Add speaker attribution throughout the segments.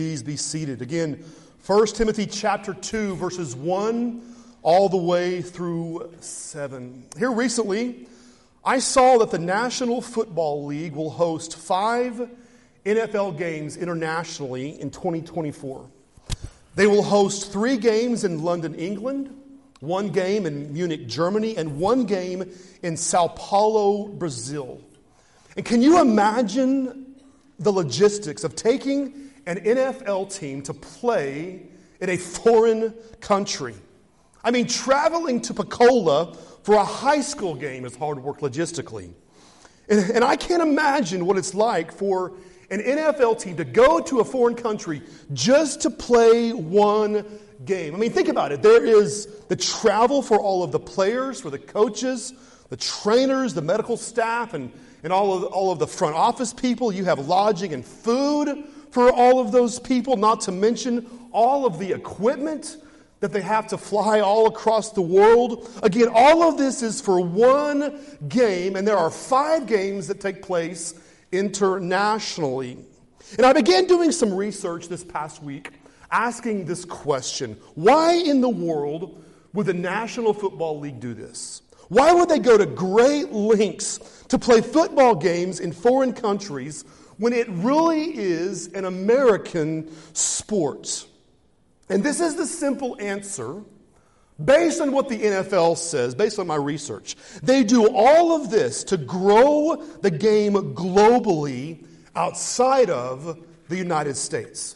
Speaker 1: Please be seated. Again, 1 Timothy chapter 2, verses 1 all the way through 7. Here recently, I saw that the National Football League will host 5 NFL games internationally in 2024. They will host 3 games in London, England, 1 game in Munich, Germany, and 1 game in Sao Paulo, Brazil. And can you imagine the logistics of taking an NFL team to play in a foreign country? I mean, traveling to Pensacola for a high school game is hard work logistically. And I can't imagine what it's like for an NFL team to go to a foreign country just to play 1 game. I mean, think about it. There is the travel for all of the players, for the coaches, the trainers, the medical staff, and all of the front office people. You have lodging and food for all of those people, not to mention all of the equipment that they have to fly all across the world. Again, all of this is for 1 game, and there are 5 games that take place internationally. And I began doing some research this past week, asking this question: why in the world would the National Football League do this? Why would they go to great lengths to play football games in foreign countries when it really is an American sport? And this is the simple answer based on what the NFL says, based on my research. They do all of this to grow the game globally outside of the United States.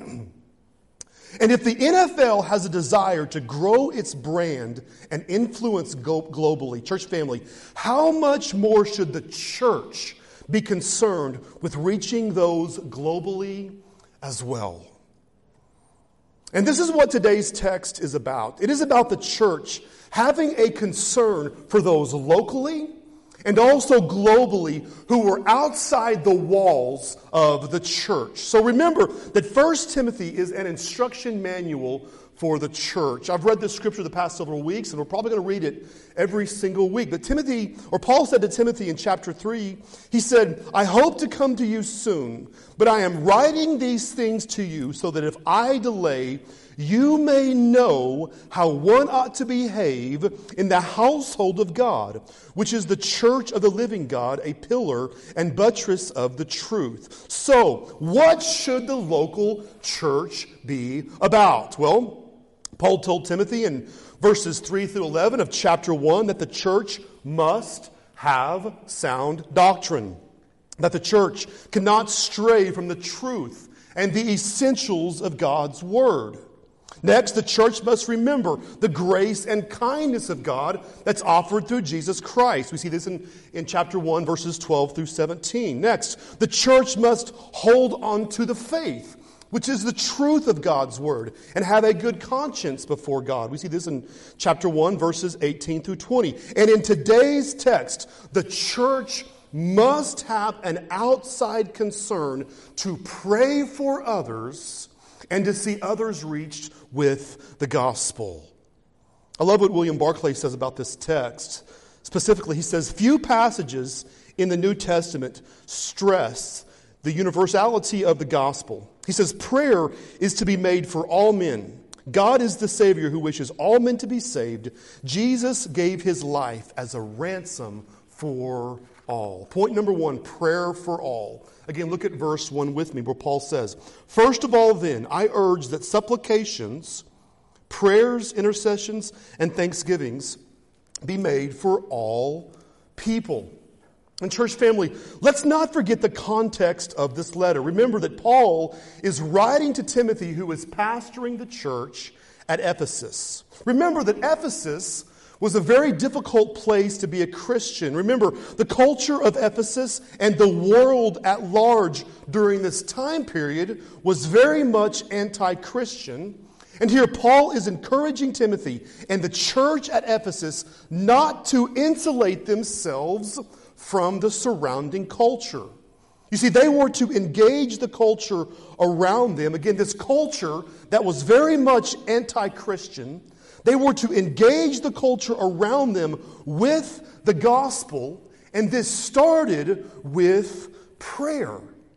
Speaker 1: And if the NFL has a desire to grow its brand and influence globally, church family, how much more should the church be concerned with reaching those globally as well? And this is what today's text is about. It is about the church having a concern for those locally and also globally who were outside the walls of the church. So remember that 1 Timothy is an instruction manual for the church. I've read this scripture the past several weeks, and we're probably going to read it every single week. But Paul said to Timothy in chapter 3, he said, "I hope to come to you soon, but I am writing these things to you so that if I delay, you may know how one ought to behave in the household of God, which is the church of the living God, a pillar and buttress of the truth." So, what should the local church be about? Well, Paul told Timothy in verses 3 through 11 of chapter 1 that the church must have sound doctrine, that the church cannot stray from the truth and the essentials of God's word. Next, the church must remember the grace and kindness of God that's offered through Jesus Christ. We see this in chapter 1, verses 12 through 17. Next, the church must hold on to the faith, which is the truth of God's word, and have a good conscience before God. We see this in chapter 1, verses 18 through 20. And in today's text, the church must have an outside concern to pray for others and to see others reached with the gospel. I love what William Barclay says about this text. Specifically, he says, few passages in the New Testament stress the universality of the gospel. He says, prayer is to be made for all men. God is the Savior who wishes all men to be saved. Jesus gave his life as a ransom for all. Point number 1, prayer for all. Again, look at verse 1 with me where Paul says, "First of all then, I urge that supplications, prayers, intercessions, and thanksgivings be made for all people." And church family, let's not forget the context of this letter. Remember that Paul is writing to Timothy, who is pastoring the church at Ephesus. Remember that Ephesus was a very difficult place to be a Christian. Remember, the culture of Ephesus and the world at large during this time period was very much anti-Christian. And here Paul is encouraging Timothy and the church at Ephesus not to insulate themselves from the surrounding culture. You see, they were to engage the culture around them. Again, this culture that was very much anti-Christian. They were to engage the culture around them with the gospel, and this started with prayer.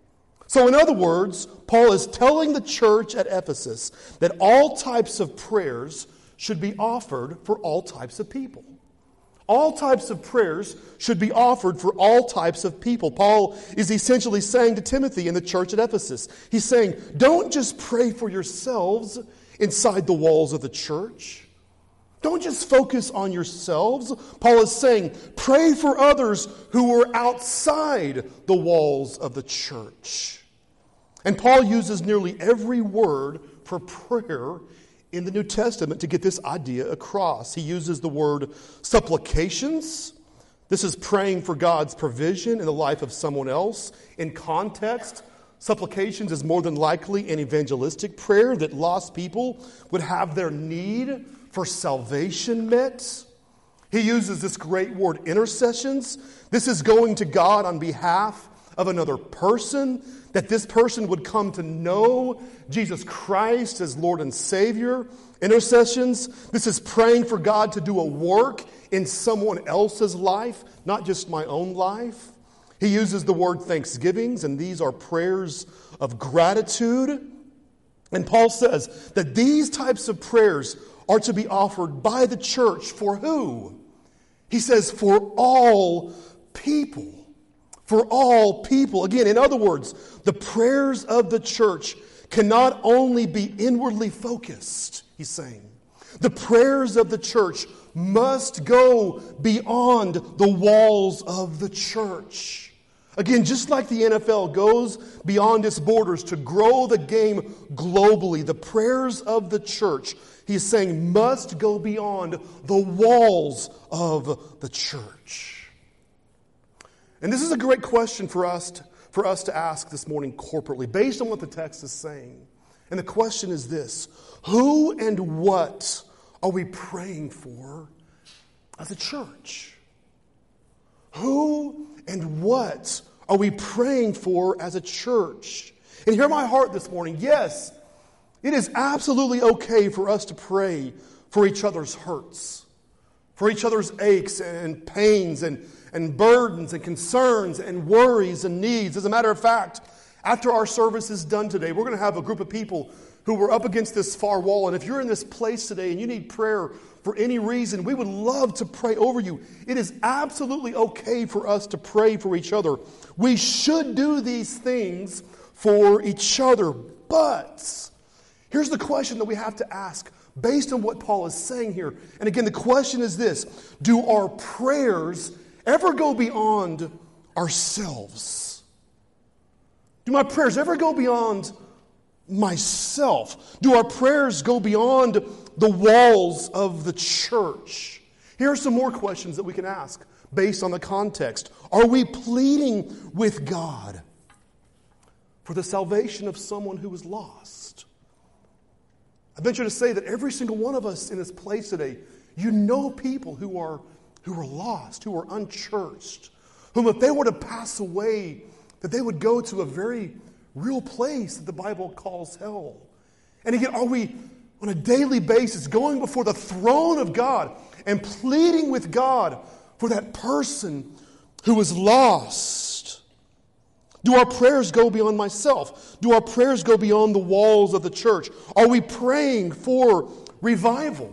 Speaker 1: So in other words, Paul is telling the church at Ephesus that all types of prayers should be offered for all types of people. All types of prayers should be offered for all types of people. Paul is essentially saying to Timothy in the church at Ephesus, he's saying, don't just pray for yourselves inside the walls of the church. Don't just focus on yourselves. Paul is saying, pray for others who are outside the walls of the church. And Paul uses nearly every word for prayer in the New Testament to get this idea across. He uses the word supplications. This is praying for God's provision in the life of someone else. In context, supplications is more than likely an evangelistic prayer that lost people would have their need for salvation met. He uses this great word, intercessions. This is going to God on behalf of another person, that this person would come to know Jesus Christ as Lord and Savior. Intercessions, this is praying for God to do a work in someone else's life, not just my own life. He uses the word thanksgivings, and these are prayers of gratitude. And Paul says that these types of prayers are to be offered by the church for who? He says for all people. For all people. Again, in other words, the prayers of the church cannot only be inwardly focused, he's saying. The prayers of the church must go beyond the walls of the church. Again, just like the NFL goes beyond its borders to grow the game globally, the prayers of the church, he's saying, must go beyond the walls of the church. And this is a great question for us to ask this morning corporately, based on what the text is saying. And the question is this: who and what are we praying for as a church? Who and what are we praying for as a church? And hear my heart this morning. Yes, it is absolutely okay for us to pray for each other's hurts, for each other's aches and pains and burdens and concerns and worries and needs. As a matter of fact, after our service is done today, we're going to have a group of people who are up against this far wall. And if you're in this place today and you need prayer for any reason, we would love to pray over you. It is absolutely okay for us to pray for each other. We should do these things for each other. But here's the question that we have to ask based on what Paul is saying here. And again, the question is this: do our prayers ever go beyond ourselves? Do my prayers ever go beyond myself? Do our prayers go beyond the walls of the church? Here are some more questions that we can ask based on the context. Are we pleading with God for the salvation of someone who is lost? I venture to say that every single one of us in this place today, you know people who are lost, who are unchurched, whom if they were to pass away, that they would go to a very real place that the Bible calls hell. And again, are we on a daily basis going before the throne of God and pleading with God for that person who is lost? Do our prayers go beyond myself? Do our prayers go beyond the walls of the church? Are we praying for revival?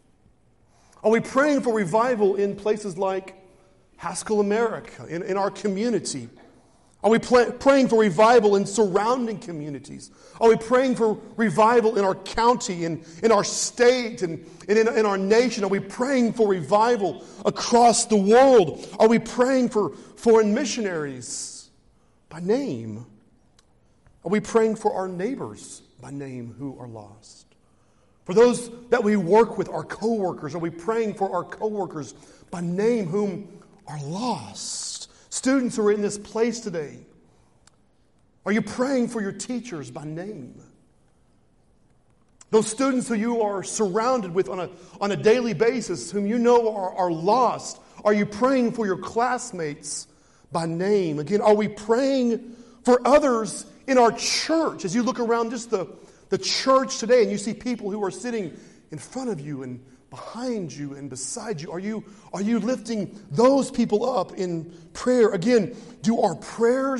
Speaker 1: Are we praying for revival in places like Haskell America, in our community? Are we praying for revival in surrounding communities? Are we praying for revival in our county, in our state, and in our nation? Are we praying for revival across the world? Are we praying for foreign missionaries by name? Are we praying for our neighbors by name who are lost? For those that we work with, our coworkers, are we praying for our coworkers by name whom are lost? Students who are in this place today, are you praying for your teachers by name? Those students who you are surrounded with on a daily basis, whom you know are lost, are you praying for your classmates by name? Again, are we praying for others in our church? As you look around just the church today and you see people who are sitting in front of you and behind you and beside you, are you lifting those people up in prayer? Again, do our prayers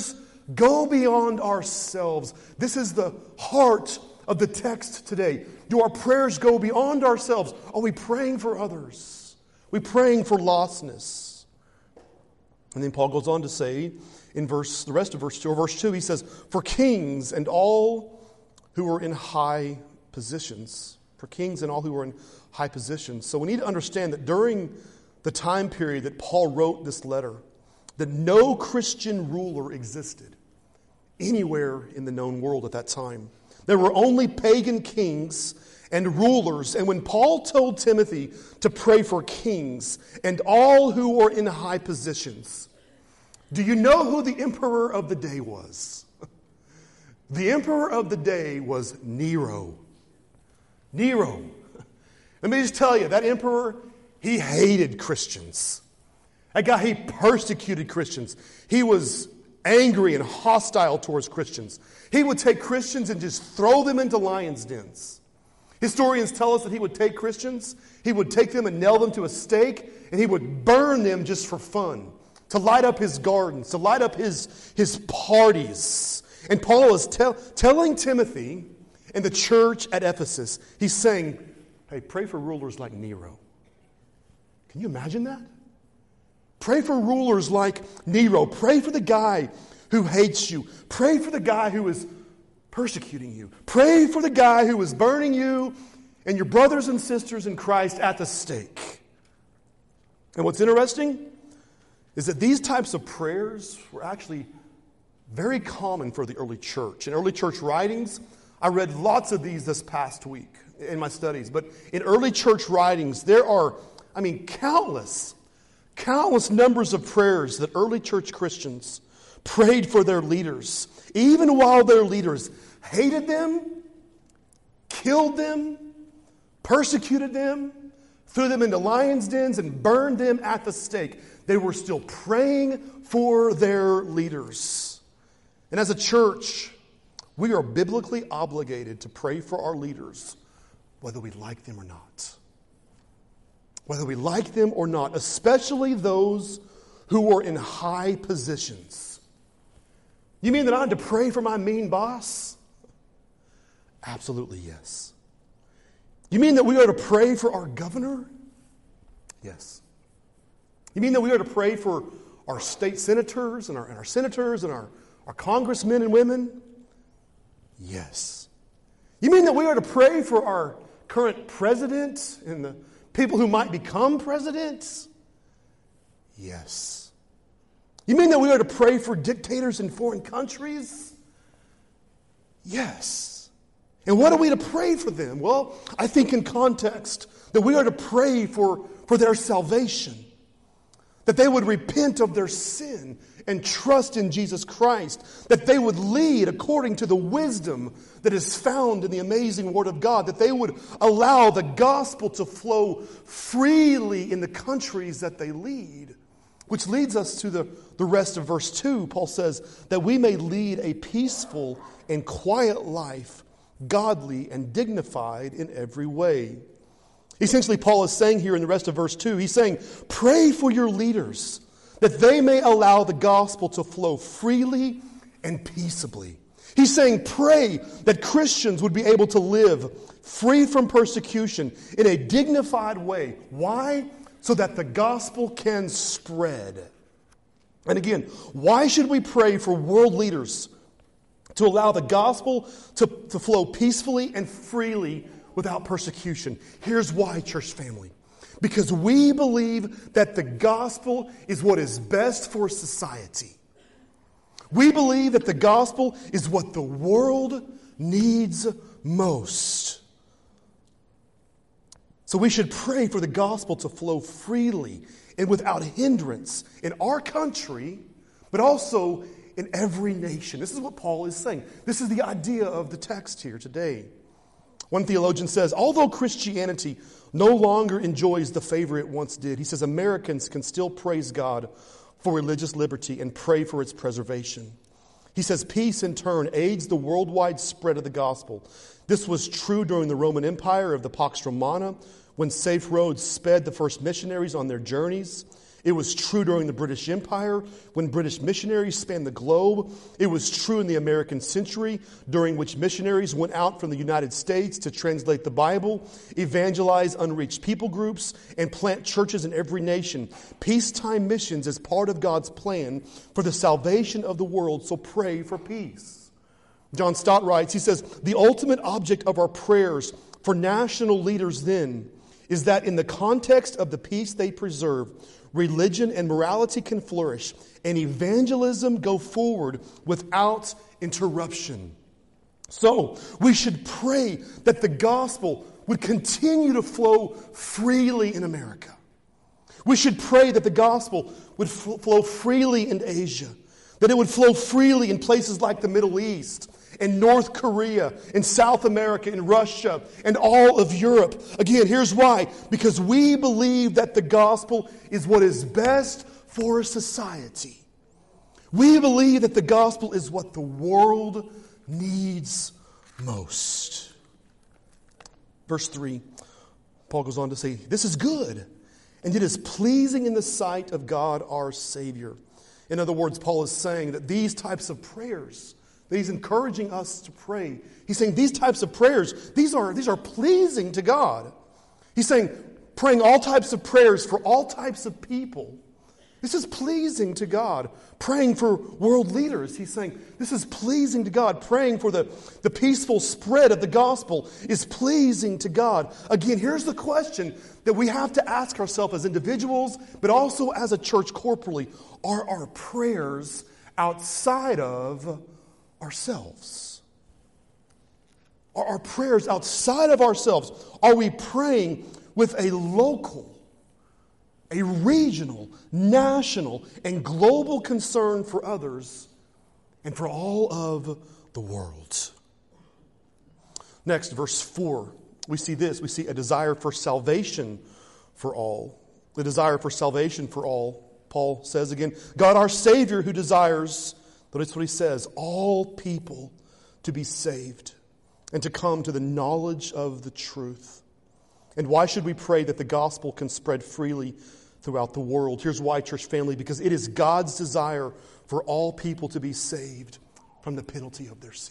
Speaker 1: go beyond ourselves. This is the heart of the text today. Do our prayers go beyond ourselves? Are we praying for others? Are we praying for lostness? And then Paul goes on to say in the rest of verse 2, he says, for kings and all who are in high positions. For kings and all who are in high positions. So we need to understand that during the time period that Paul wrote this letter, that no Christian ruler existed anywhere in the known world at that time. There were only pagan kings and rulers. And when Paul told Timothy to pray for kings and all who were in high positions, do you know who the emperor of the day was? The emperor of the day was Nero. Nero. Let me just tell you, that emperor, he hated Christians. That guy, he persecuted Christians. He was angry and hostile towards Christians. He would take Christians and just throw them into lions' dens. Historians tell us that he would take Christians, he would take them and nail them to a stake, and he would burn them just for fun, to light up his gardens, to light up his parties. And Paul is telling Timothy and the church at Ephesus, he's saying, hey, pray for rulers like Nero. Can you imagine that? Pray for rulers like Nero. Pray for the guy who hates you. Pray for the guy who is persecuting you. Pray for the guy who is burning you and your brothers and sisters in Christ at the stake. And what's interesting is that these types of prayers were actually very common for the early church. In early church writings, I read lots of these this past week in my studies. But in early church writings, there are, countless numbers of prayers that early church Christians prayed for their leaders, even while their leaders hated them, killed them, persecuted them, threw them into lions' dens, and burned them at the stake. They were still praying for their leaders. And as a church, we are biblically obligated to pray for our leaders, whether we like them or not. Whether we like them or not, especially those who are in high positions. You mean that I have to pray for my mean boss? Absolutely yes. You mean that we are to pray for our governor? Yes. You mean that we are to pray for our state senators and our senators and our congressmen and women? Yes. You mean that we are to pray for our current president and the people who might become presidents? Yes. You mean that we are to pray for dictators in foreign countries? Yes. And what are we to pray for them? Well, I think in context that we are to pray for their salvation, that they would repent of their sin and trust in Jesus Christ, that they would lead according to the wisdom that is found in the amazing Word of God, that they would allow the gospel to flow freely in the countries that they lead. Which leads us to the rest of verse 2. Paul says that we may lead a peaceful and quiet life, godly and dignified in every way. Essentially, Paul is saying here in the rest of verse 2, he's saying, pray for your leaders, that they may allow the gospel to flow freely and peaceably. He's saying, pray that Christians would be able to live free from persecution in a dignified way. Why? So that the gospel can spread. And again, why should we pray for world leaders to allow the gospel to flow peacefully and freely without persecution? Here's why, church family. Because we believe that the gospel is what is best for society. We believe that the gospel is what the world needs most. So we should pray for the gospel to flow freely and without hindrance in our country, but also in every nation. This is what Paul is saying. This is the idea of the text here today. One theologian says, although Christianity no longer enjoys the favor it once did, he says Americans can still praise God for religious liberty and pray for its preservation. He says peace in turn aids the worldwide spread of the gospel. This was true during the Roman Empire of the Pax Romana, when safe roads sped the first missionaries on their journeys. It was true during the British Empire when British missionaries spanned the globe. It was true in the American century during which missionaries went out from the United States to translate the Bible, evangelize unreached people groups, and plant churches in every nation. Peacetime missions is part of God's plan for the salvation of the world, so pray for peace. John Stott writes, he says, the ultimate object of our prayers for national leaders then is that in the context of the peace they preserve, religion and morality can flourish, and evangelism go forward without interruption. So, we should pray that the gospel would continue to flow freely in America. We should pray that the gospel would flow freely in Asia, that it would flow freely in places like the Middle East, in North Korea, in South America, in Russia, and all of Europe. Again, here's why. Because we believe that the gospel is what is best for society. We believe that the gospel is what the world needs most. Verse 3, Paul goes on to say, this is good, and it is pleasing in the sight of God our Savior. In other words, Paul is saying that these types of prayers that he's encouraging us to pray. He's saying these types of prayers, these are pleasing to God. He's saying praying all types of prayers for all types of people. This is pleasing to God. Praying for world leaders, he's saying this is pleasing to God. Praying for the peaceful spread of the gospel is pleasing to God. Again, here's the question that we have to ask ourselves as individuals, but also as a church corporally. Are our prayers outside of ourselves? Are our prayers outside of ourselves? Are we praying with a local, a regional, national, and global concern for others and for all of the world? Next, verse 4, we see this. We see a desire for salvation for all. The desire for salvation for all. Paul says again, God our Savior who desires, that's what he says, all people to be saved and to come to the knowledge of the truth. And why should we pray that the gospel can spread freely throughout the world? Here's why, church family, because it is God's desire for all people to be saved from the penalty of their sin.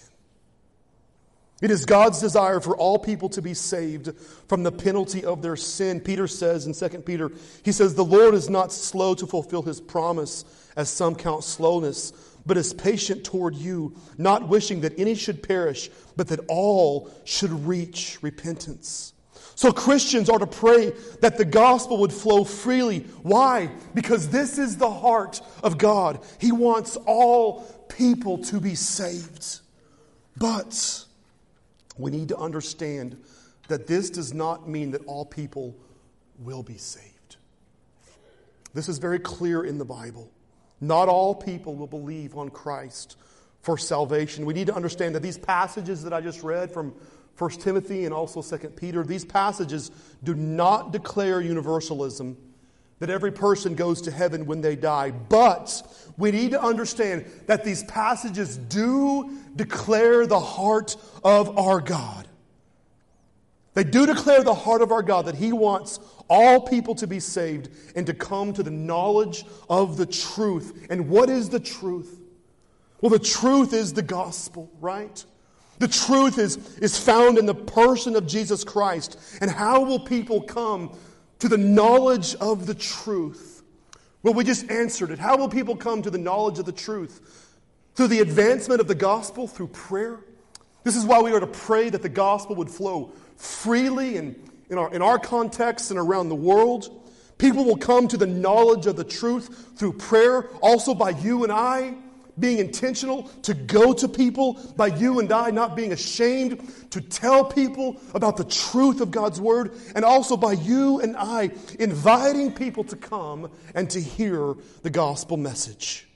Speaker 1: It is God's desire for all people to be saved from the penalty of their sin. Peter says in 2 Peter, he says, the Lord is not slow to fulfill his promise, as some count slowness, but is patient toward you, not wishing that any should perish, but that all should reach repentance. So Christians are to pray that the gospel would flow freely. Why? Because this is the heart of God. He wants all people to be saved. But we need to understand that this does not mean that all people will be saved. This is very clear in the Bible. Not all people will believe on Christ for salvation. We need to understand that these passages that I just read from 1 Timothy and also 2 Peter, these passages do not declare universalism, that every person goes to heaven when they die. But we need to understand that these passages do declare the heart of our God. They do declare the heart of our God, that He wants all people to be saved and to come to the knowledge of the truth. And what is the truth? Well, the truth is the gospel, right? The truth is found in the person of Jesus Christ. And how will people come to the knowledge of the truth? Well, we just answered it. How will people come to the knowledge of the truth? Through the advancement of the gospel, through prayer. This is why we are to pray that the gospel would flow freely in our context and around the world. People will come to the knowledge of the truth through prayer, also by you and I being intentional to go to people, by you and I not being ashamed to tell people about the truth of God's Word, and also by you and I inviting people to come and to hear the gospel message.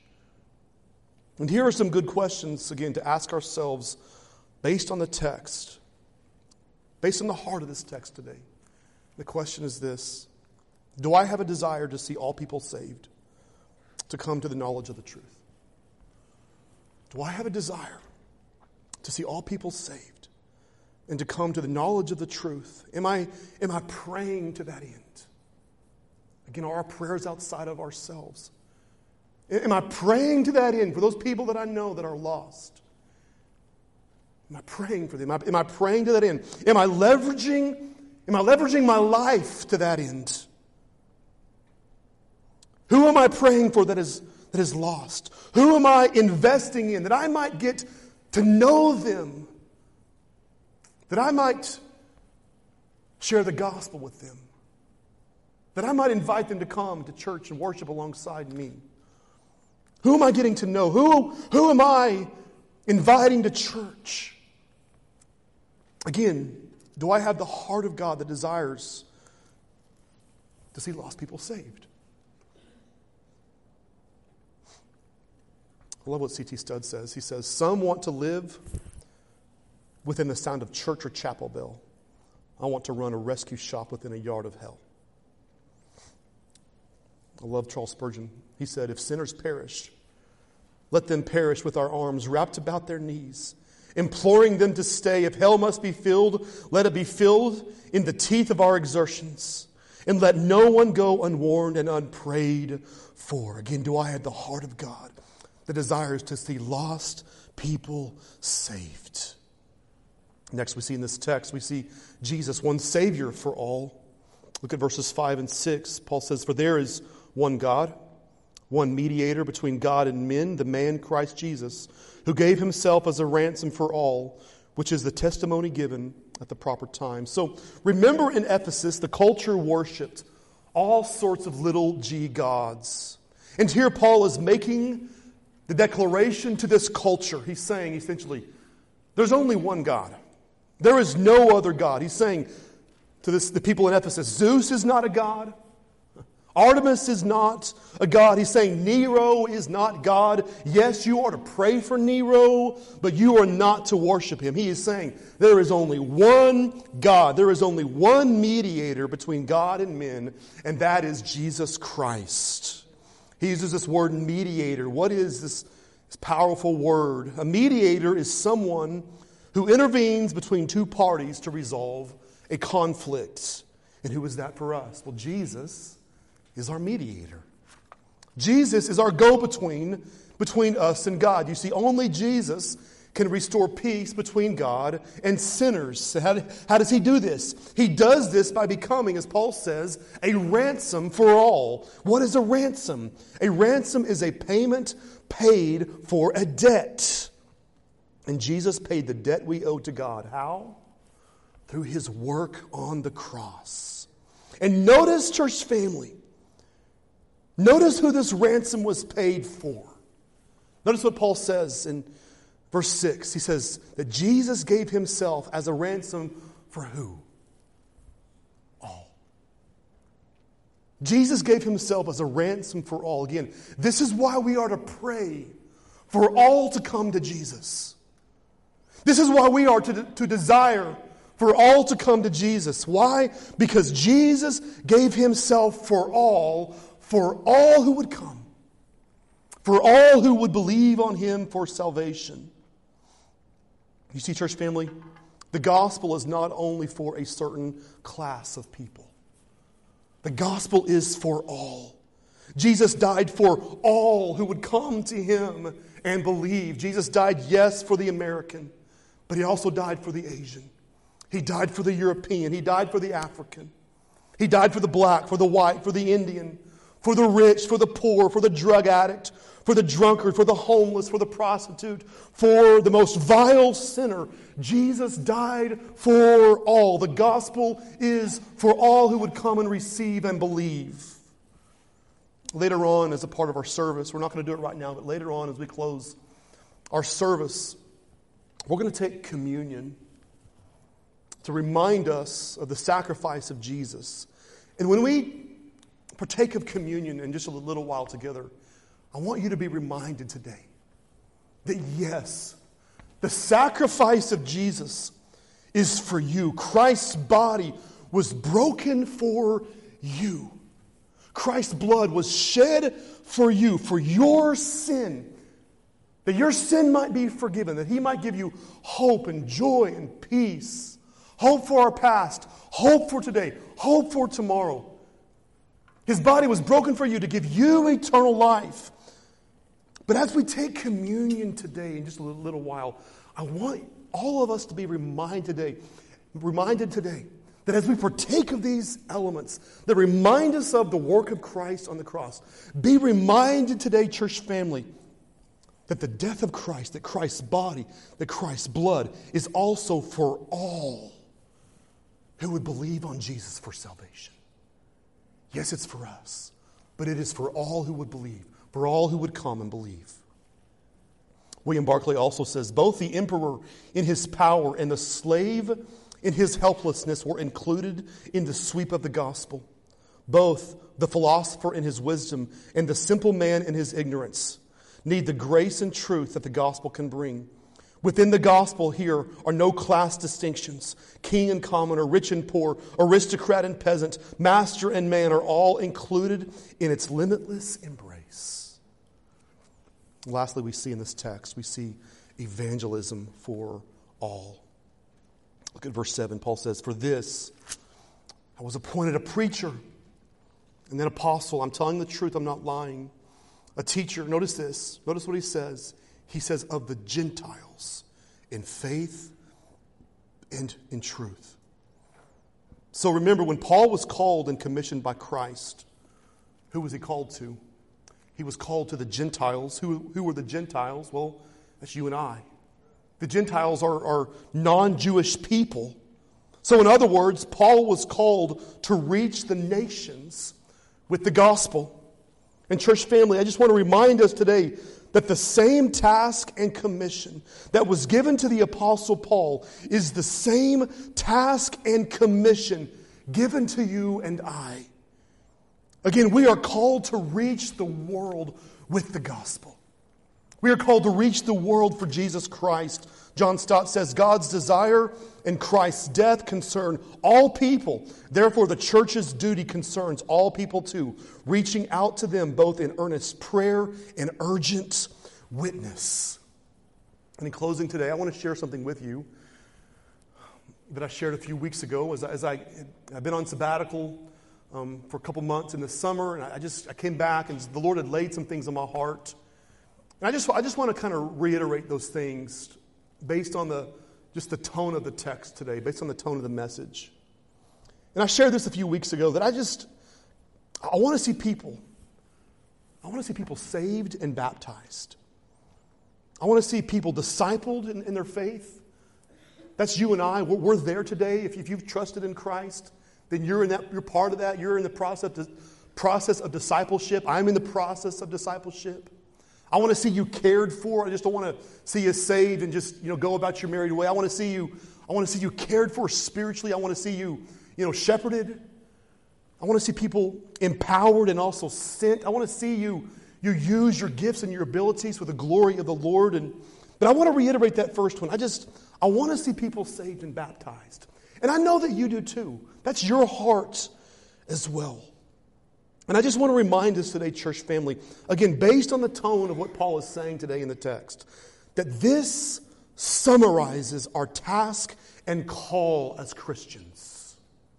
Speaker 1: And here are some good questions, again, to ask ourselves based on the text, based on the heart of this text today. The question is this: do I have a desire to see all people saved, to come to the knowledge of the truth? Do I have a desire to see all people saved and to come to the knowledge of the truth? Am I praying to that end? Again, are our prayers outside of ourselves? Am I praying to that end for those people that I know that are lost? Am I praying for them? Am I praying to that end? Am I leveraging my life to that end? Who am I praying for that is lost? Who am I investing in that I might get to know them? That I might share the gospel with them? That I might invite them to come to church and worship alongside me? Who am I getting to know? Who am I inviting to church? Again, do I have the heart of God that desires to see lost people saved? I love what C.T. Studd says. He says, some want to live within the sound of church or chapel bell. I want to run a rescue shop within a yard of hell. I love Charles Spurgeon. He said, if sinners perish, let them perish with our arms wrapped about their knees, imploring them to stay. If hell must be filled, let it be filled in the teeth of our exertions. And let no one go unwarned and unprayed for. Again, do I have the heart of God that desires to see lost people saved? Next, we see in this text, we see Jesus, one Savior for all. Look at verses 5 and 6. Paul says, for there is one God, one mediator between God and men, the man Christ Jesus, who gave himself as a ransom for all, which is the testimony given at the proper time. So remember, in Ephesus, the culture worshipped all sorts of little g gods. And here Paul is making the declaration to this culture. He's saying, essentially, there's only one God. There is no other God. He's saying to the people in Ephesus, Zeus is not a God. Artemis is not a God. He's saying Nero is not God. Yes, you are to pray for Nero, but you are not to worship him. He is saying there is only one God. There is only one mediator between God and men, and that is Jesus Christ. He uses this word mediator. What is this powerful word? A mediator is someone who intervenes between two parties to resolve a conflict. And who is that for us? Well, Jesus is our mediator. Jesus is our go-between between us and God. You see, only Jesus can restore peace between God and sinners. So how does he do this? He does this by becoming, as Paul says, a ransom for all. What is a ransom? A ransom is a payment paid for a debt. And Jesus paid the debt we owe to God. How? Through his work on the cross. And notice, church family, notice who this ransom was paid for. Notice what Paul says in verse 6. He says that Jesus gave himself as a ransom for who? All. Jesus gave himself as a ransom for all. Again, this is why we are to pray for all to come to Jesus. This is why we are to desire for all to come to Jesus. Why? Because Jesus gave himself for all who would come, for all who would believe on him for salvation. You see, church family, the gospel is not only for a certain class of people. The gospel is for all. Jesus died for all who would come to him and believe. Jesus died, yes, for the American, but he also died for the Asian. He died for the European. He died for the African. He died for the black, for the white, for the Indian, for the rich, for the poor, for the drug addict, for the drunkard, for the homeless, for the prostitute, for the most vile sinner. Jesus died for all. The gospel is for all who would come and receive and believe. Later on, as a part of our service, we're not going to do it right now, but later on as we close our service, we're going to take communion to remind us of the sacrifice of Jesus. And when we partake of communion in just a little while together, I want you to be reminded today that yes, the sacrifice of Jesus is for you. Christ's body was broken for you. Christ's blood was shed for you, for your sin, that your sin might be forgiven, that he might give you hope and joy and peace. Hope for our past, hope for today, hope for tomorrow. His body was broken for you to give you eternal life. But as we take communion today, in just a little while, I want all of us to be reminded today that as we partake of these elements that remind us of the work of Christ on the cross, be reminded today, church family, that the death of Christ, that Christ's body, that Christ's blood is also for all who would believe on Jesus for salvation. Yes, it's for us, but it is for all who would believe, for all who would come and believe. William Barclay also says, both the emperor in his power and the slave in his helplessness were included in the sweep of the gospel. Both the philosopher in his wisdom and the simple man in his ignorance need the grace and truth that the gospel can bring. Within the gospel here are no class distinctions. King and commoner, rich and poor, aristocrat and peasant, master and man are all included in its limitless embrace. Lastly, we see in this text, we see evangelism for all. Look at verse 7. Paul says, for this I was appointed a preacher and then apostle. I'm telling the truth, I'm not lying. A teacher, notice this. Notice what he says. He says, of the Gentiles in faith and in truth. So remember, when Paul was called and commissioned by Christ, who was he called to? He was called to the Gentiles. Who were the Gentiles? Well, that's you and I. The Gentiles are non-Jewish people. So in other words, Paul was called to reach the nations with the gospel. And church family, I just want to remind us today that the same task and commission that was given to the Apostle Paul is the same task and commission given to you and I. Again, we are called to reach the world with the gospel. We are called to reach the world for Jesus Christ. John Stott says, God's desire and Christ's death concern all people. Therefore, the church's duty concerns all people too, reaching out to them both in earnest prayer and urgent witness. And in closing today, I want to share something with you that I shared a few weeks ago. I've been on sabbatical for a couple months in the summer, and I came back, and the Lord had laid some things on my heart. And I just want to kind of reiterate those things based on just the tone of the text today, based on the tone of the message. And I shared this a few weeks ago that I want to see people saved and baptized. I want to see people discipled in their faith. That's you and I. We're there today. If you've trusted in Christ, then you're part of that. You're in the process of discipleship. I'm in the process of discipleship. I want to see you cared for. I just don't want to see you saved and just go about your merry way. I want to see you cared for spiritually. I want to see you shepherded. I want to see people empowered and also sent. I want to see you use your gifts and your abilities for the glory of the Lord. But I want to reiterate that first one. I want to see people saved and baptized. And I know that you do too. That's your heart as well. And I just want to remind us today, church family, again, based on the tone of what Paul is saying today in the text, that this summarizes our task and call as Christians.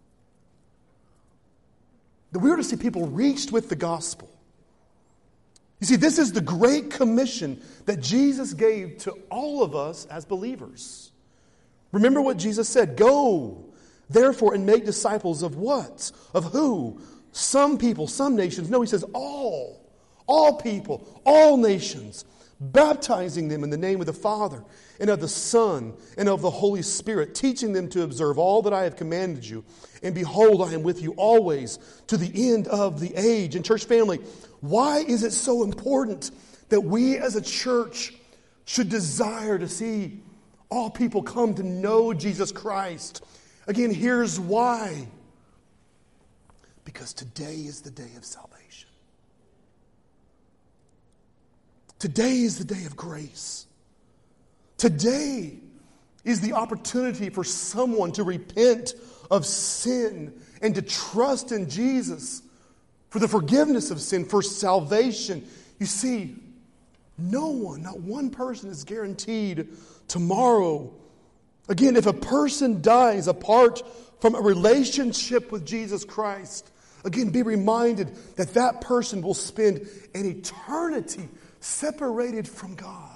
Speaker 1: That we are to see people reached with the gospel. You see, this is the great commission that Jesus gave to all of us as believers. Remember what Jesus said, go, therefore, and make disciples of what? Of who? Some people, some nations. No, he says all people, all nations, baptizing them in the name of the Father and of the Son and of the Holy Spirit, teaching them to observe all that I have commanded you. And behold, I am with you always to the end of the age. And church family, why is it so important that we as a church should desire to see all people come to know Jesus Christ? Again, here's why. Because today is the day of salvation. Today is the day of grace. Today is the opportunity for someone to repent of sin and to trust in Jesus for the forgiveness of sin, for salvation. You see, no one, not one person is guaranteed tomorrow. Again, if a person dies apart from a relationship with Jesus Christ, Again, be reminded that that person will spend an eternity separated from God.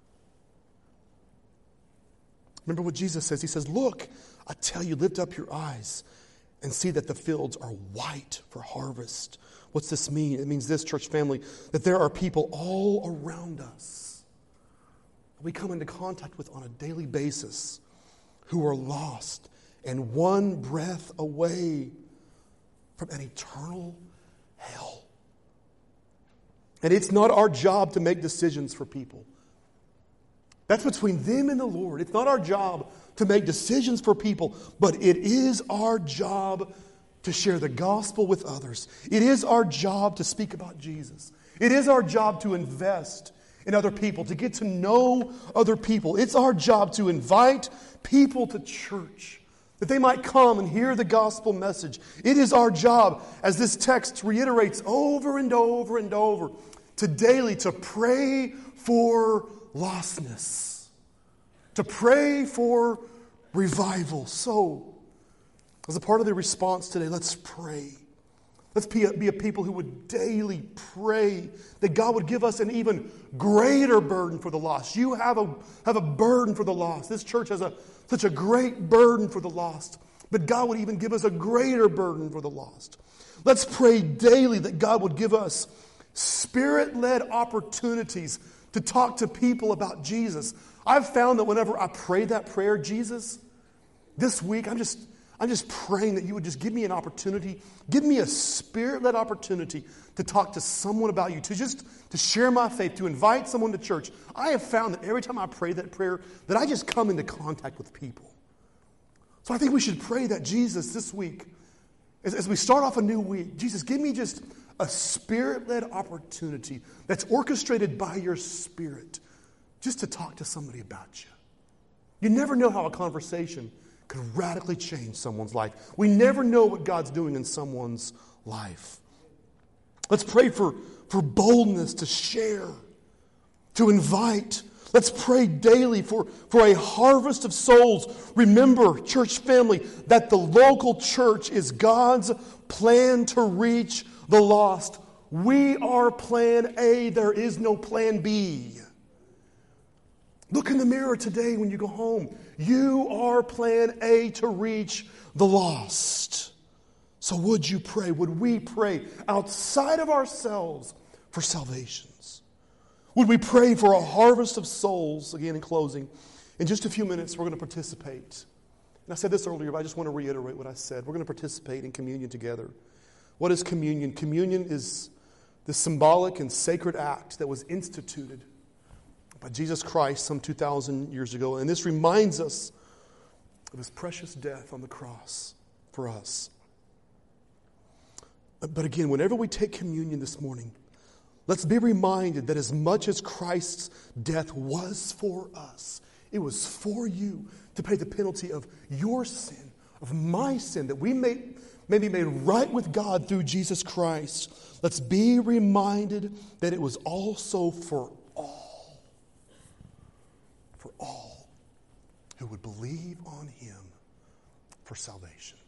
Speaker 1: Remember what Jesus says. He says, look, I tell you, lift up your eyes and see that the fields are white for harvest. What's this mean? It means this, church family, that there are people all around us that we come into contact with on a daily basis who are lost and one breath away from an eternal hell. And it's not our job to make decisions for people. That's between them and the Lord. It's not our job to make decisions for people, but it is our job to share the gospel with others. It is our job to speak about Jesus. It is our job to invest in other people, to get to know other people. It's our job to invite people to church, that they might come and hear the gospel message. It is our job, as this text reiterates over and over and over, to daily to pray for lostness, to pray for revival. So, as a part of the response today, let's pray. Let's be a people who would daily pray that God would give us an even greater burden for the lost. You have a burden for the lost. This church has such a great burden for the lost. But God would even give us a greater burden for the lost. Let's pray daily that God would give us Spirit-led opportunities to talk to people about Jesus. I've found that whenever I pray that prayer, Jesus, this week I'm just praying that you would just give me an opportunity, give me a Spirit-led opportunity to talk to someone about you, to share my faith, to invite someone to church. I have found that every time I pray that prayer, that I just come into contact with people. So I think we should pray that, Jesus, this week, as we start off a new week, Jesus, give me just a Spirit-led opportunity that's orchestrated by your Spirit just to talk to somebody about you. You never know how a conversation could radically change someone's life. We never know what God's doing in someone's life. Let's pray for boldness to share, to invite. Let's pray daily for a harvest of souls. Remember, church family, that the local church is God's plan to reach the lost. We are plan A. There is no plan B. Look in the mirror today when you go home. You are plan A to reach the lost. So would you pray? Would we pray outside of ourselves for salvations? Would we pray for a harvest of souls? Again, in closing, in just a few minutes, we're going to participate. And I said this earlier, but I just want to reiterate what I said. We're going to participate in communion together. What is communion? Communion is the symbolic and sacred act that was instituted by Jesus Christ some 2,000 years ago. And this reminds us of His precious death on the cross for us. But again, whenever we take communion this morning, let's be reminded that as much as Christ's death was for us, it was for you to pay the penalty of your sin, of my sin, that we may be made right with God through Jesus Christ. Let's be reminded that it was also for all who would believe on Him for salvation.